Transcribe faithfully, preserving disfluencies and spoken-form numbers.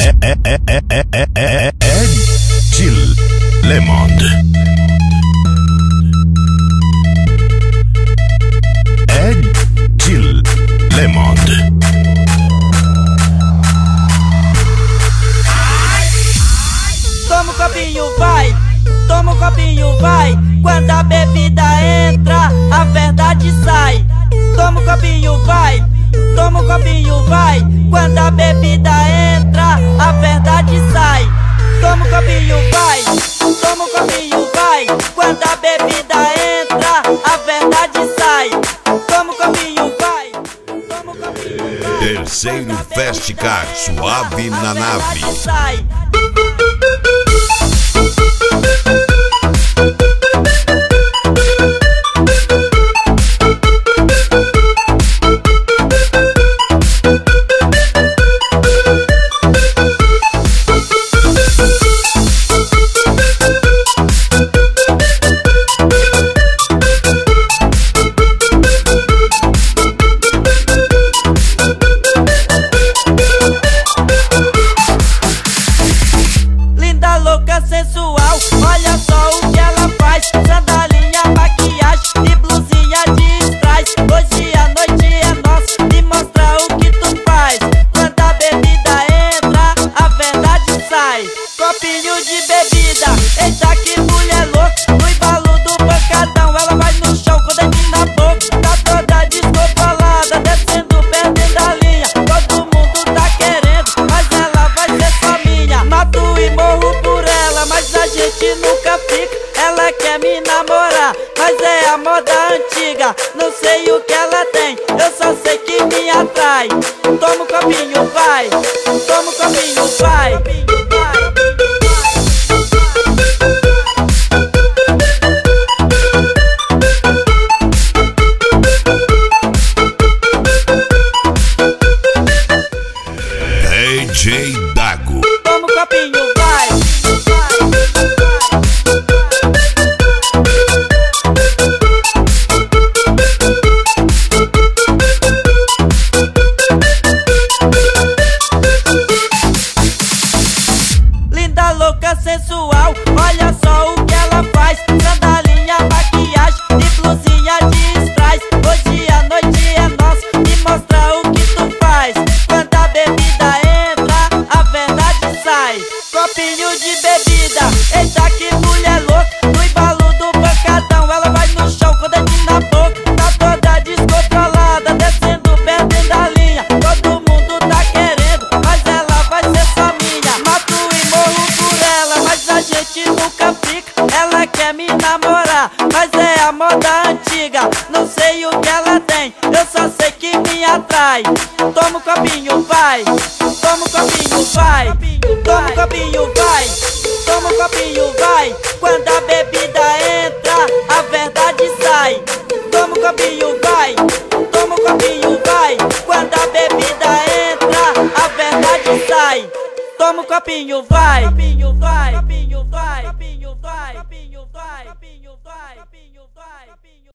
Ed Lemond. Ed Lemond. Toma um copinho, vai, toma um copinho, vai. Quando a bebida entra, a verdade sai. Toma um copinho, vai, toma um copinho, vai. Quando a bebida entra, a verdade sai. Toma um copinho, vai, toma um copinho, vai. Quando a bebida entra, a verdade sai. Toma um copinho, vai, toma um copinho, vai. Terceiro Festcar, suave na nave. Sai. Sensual, olha só o que ela faz. Sandalinha, maquiagem e blusinha de strass. Hoje a noite é nossa, me mostra o que tu faz. Quando a bebida entra, a verdade sai. Copinho de bebida, eita que mulher louca. No embalo do pancadão, ela vai no chão com o dedinho na boca. Tá toda descontrolada, descendo, perdendo a linha. Todo mundo tá querendo, mas ela vai ser só minha. Mato e morro por ela, mas a gente nunca fica. Ela quer me namorar, mas é a moda antiga. Não sei o que ela tem, eu só sei que me atrai. Toma um copinho, vai, toma um copinho, vai. D J Dago. Toma um copinho, vai. Linda, louca, sensual, olha só o que ela faz. Sandalinha, maquiagem e blusinha de strass. Hoje a noite é nossa, me mostra o que tu faz. Quando a bebida entra, a verdade sai. Copinho de bebida, eita que mulher louca. No embalo do pancadão, ela vai no chão com o dedinho na boca. Tá toda descontrolada, descendo, perdendo a linha. Todo mundo tá querendo, mas ela vai ser só minha. Mato e morro por ela, mas a gente nunca fica. Ela quer me namorar, mas é a moda antiga. Não sei o que ela tem, eu só sei que me atrai. Toma um copinho, vai, toma um copinho, vai. Toma um copinho, vai, toma um copinho, vai. Quando a bebida entra, a verdade sai. Toma um copinho, vai, toma um copinho, vai. Quando a bebida entra, a verdade sai. Toma um copinho, vai.